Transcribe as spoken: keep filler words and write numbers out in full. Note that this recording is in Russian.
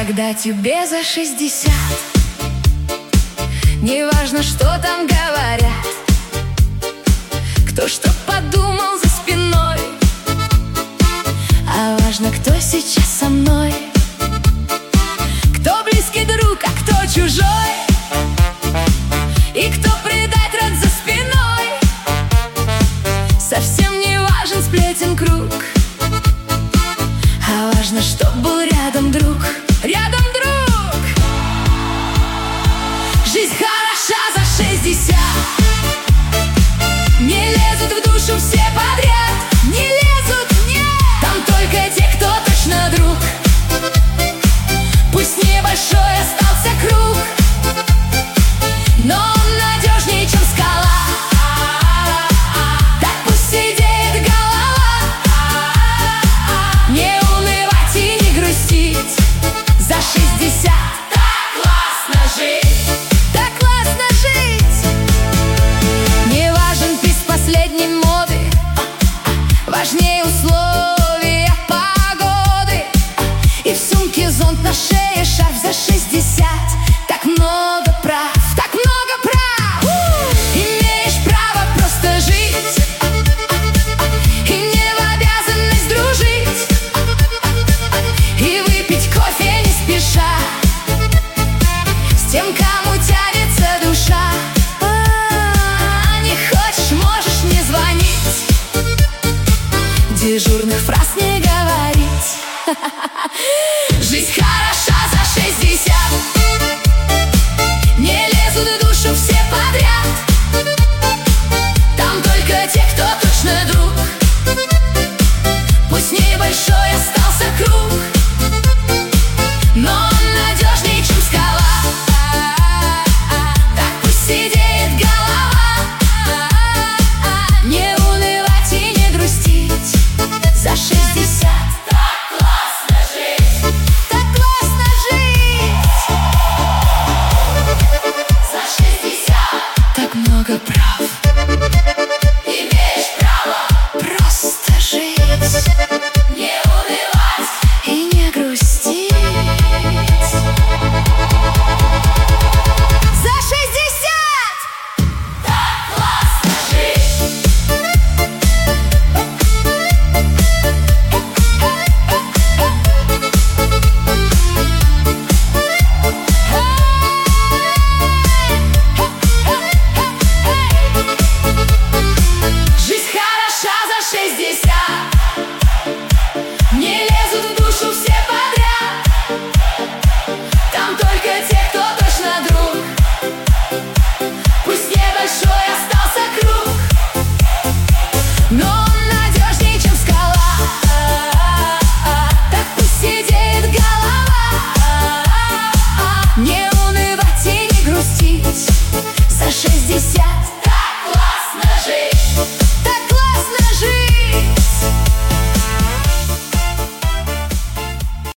Когда тебе за шестьдесят, неважно, что там говорят, кто что подумал за спиной, а важно, кто сейчас со мной. Кто близкий друг, а кто чужой, и кто предать рад за спиной. Совсем не важен сплетен круг, а важно, чтоб был рядом друг. Рядом друг. Жизнь хороша за шестьдесят. Не лезут в душу все подряд. Не лезут, нет. Там только те, кто точно друг. Пусть небольшой остался круг, но он надежнее, чем скала. Так пусть сидеет голова. Не унывать и не грустить. За шестьдесят так классно жить. Так классно жить. Не важен приз последней моды, важнее условия погоды. И в сумке зонт, на шее шарф. За шестьдесят так много прав. Так много прав. Имеешь право просто жить и не в обязанность дружить, и выпить кофе не спеша с тем, кому тянется душа. А, не хочешь, можешь не звонить, дежурных фраз не говорить. Жизнь хороша за шестьдесят. Не лезут в душу все подряд. Там только те, кто точно друг. Пусть небольшой остался круг, но он надежнее, чем скала. Так пусть сидеет голова. Не унывать и не грустить. За шестьдесят так классно жить. Так классно жить. За шестьдесят так много прав. Имеешь право просто жить. Не унывать и не грустить. За шестьдесят так классно жить. Жизнь хороша за шестьдесят. Не лезут в душу все подряд. Там только те, кто точно друг. Пусть небольшой остался круг, но он надежнее, чем скала. Так пусть сидеет голова. Не унывать и не грустить. За шестьдесят